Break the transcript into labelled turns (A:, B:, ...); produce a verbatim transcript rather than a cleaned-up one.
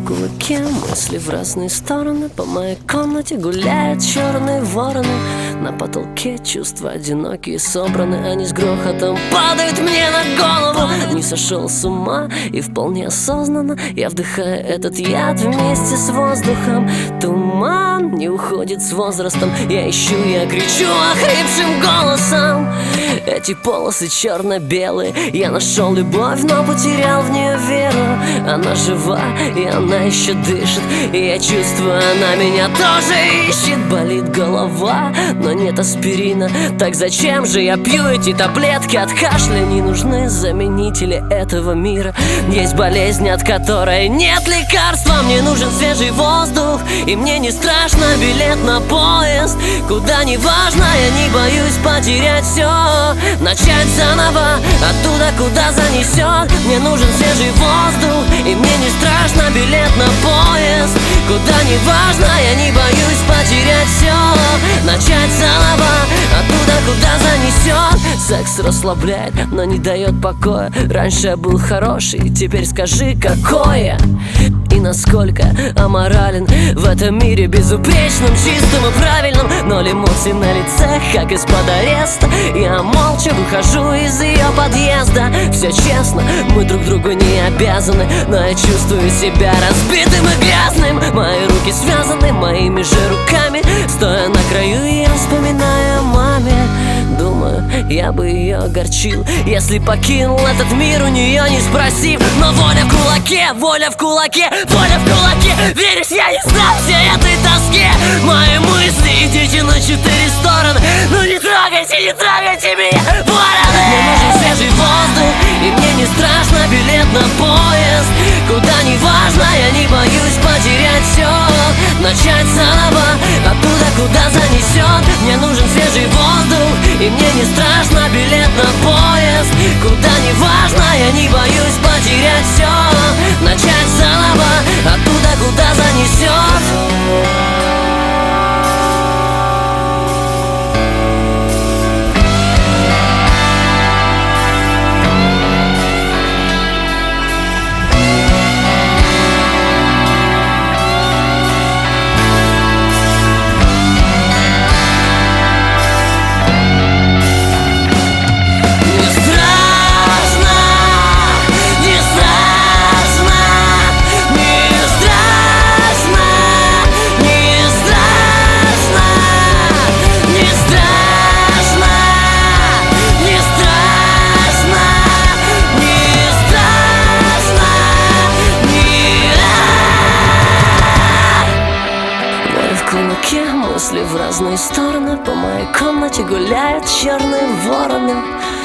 A: в кулаке, мысли в разные стороны. По моей комнате гуляют черные вороны. На потолке чувства одинокие собраны. Они с грохотом падают мне на голову. Не сошел с ума и вполне осознанно я вдыхаю этот яд вместе с воздухом. Туман не уходит с возрастом. Я ищу, я кричу охрипшим голосом. Эти полосы черно-белые. Я нашел любовь, но потерял в нее веру. Она жива, и она еще дышит. И я чувствую, она меня тоже ищет. Болит голова, но нет аспирина. Так зачем же я пью эти таблетки от кашля? Не нужны заменители этого мира. Есть болезнь, от которой нет лекарства. Мне нужен свежий воздух, и мне не страшно билет на поезд. Куда не важно, я не боюсь потерять все. Начать заново, оттуда, куда занесет. Мне нужен свежий воздух, и мне не страшно билет на поезд. Куда не важно, я не боюсь потерять все. Начать заново, оттуда, куда занесет. Секс расслабляет, но не дает покоя. Раньше я был хороший, теперь скажи, какой я. И насколько аморален в этом мире безупречном, чистым и правильном. Ноль эмоций на лице, как из-под ареста. Я молча выхожу из ее подъезда. Все честно, мы друг другу не обязаны, но я чувствую себя разбитым и грязным. Мои руки связаны моими же руками. Стоя на краю, я вспоминаю о маме. Думаю, я бы ее огорчил, если покинул этот мир у нее не спросив. Но воля в кулаке, воля в кулаке, воля в кулаке. Веришь, я не знаю всей этой тоске. Мои мысли, идите на четыре стороны. Ну не трогайте, не трогайте меня, вороны. Мне нужен свежий воздух, и мне не страшно билет на поезд. Куда не важно, я не боюсь потерять все. Начать заново, оттуда, куда занесет. Мне нужен свежий воздух, и мне не страшно билет на поезд. Куда не важно, я не боюсь потерять все. Начать заново, оттуда, куда занесет. Мысли в разные стороны. По моей комнате гуляют черные вороны.